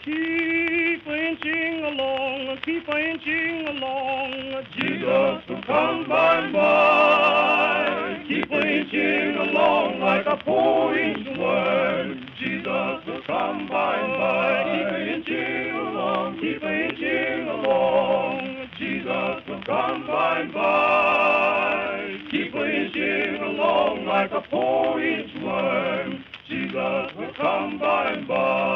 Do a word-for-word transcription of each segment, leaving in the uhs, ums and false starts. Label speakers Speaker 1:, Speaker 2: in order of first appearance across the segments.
Speaker 1: Keep inching along, keep inching along.
Speaker 2: Jesus will come by and by. Keep inching along like a four-inch worm. Jesus will come by and by. Keep inching along, keep inching along. Jesus will come by and by. Keep inching along like a four-inch worm. Jesus will come by and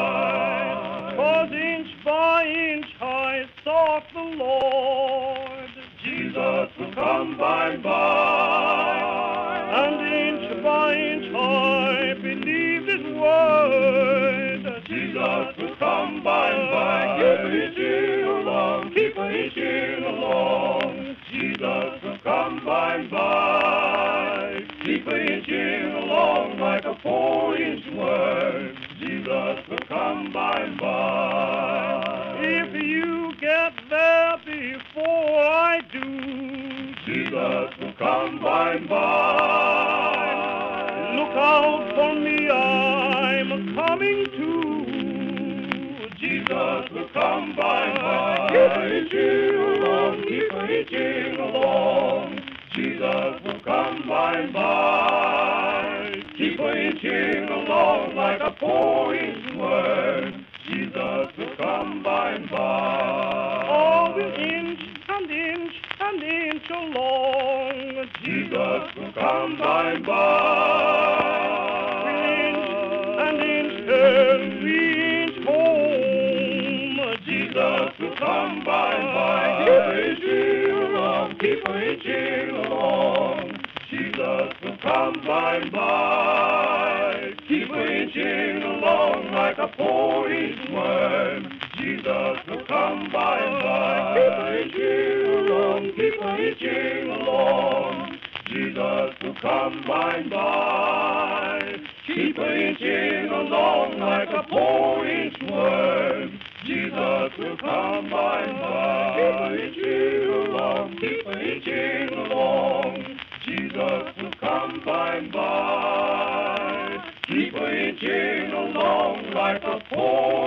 Speaker 2: by.
Speaker 1: Cause inch by inch I sought the Lord.
Speaker 2: Jesus will come by and by.
Speaker 1: And inch by inch I believed His word.
Speaker 2: Jesus will come by and by. Keep inching along, keep inching along. Jesus will come by and by. Keep inching along like a four-inch worm. Jesus will come by and by.
Speaker 1: If you get there before I do,
Speaker 2: Jesus will come by and by.
Speaker 1: look out for me, I'm coming too.
Speaker 2: Jesus will come by and by. Keep inching along, keep inching along. Jesus will come by and by. Keep inching along like a four-inch worm. Jesus will come by and by.
Speaker 1: Oh, inch and inch and inch along.
Speaker 2: Jesus will come by and by.
Speaker 1: Inch and inch every inch home.
Speaker 2: Jesus will come by and by. Keep inching along, keep inching along. Jesus will come by and by. Keep inching along like a four-inch worm. Jesus will come by and by. Keep inching along, keep inching along. Jesus will come by and by. Keep inching along like a four-inch worm. Jesus will come by and by. Keep inching along, keep inching along. Jesus will come by and by. Keep inching along like a four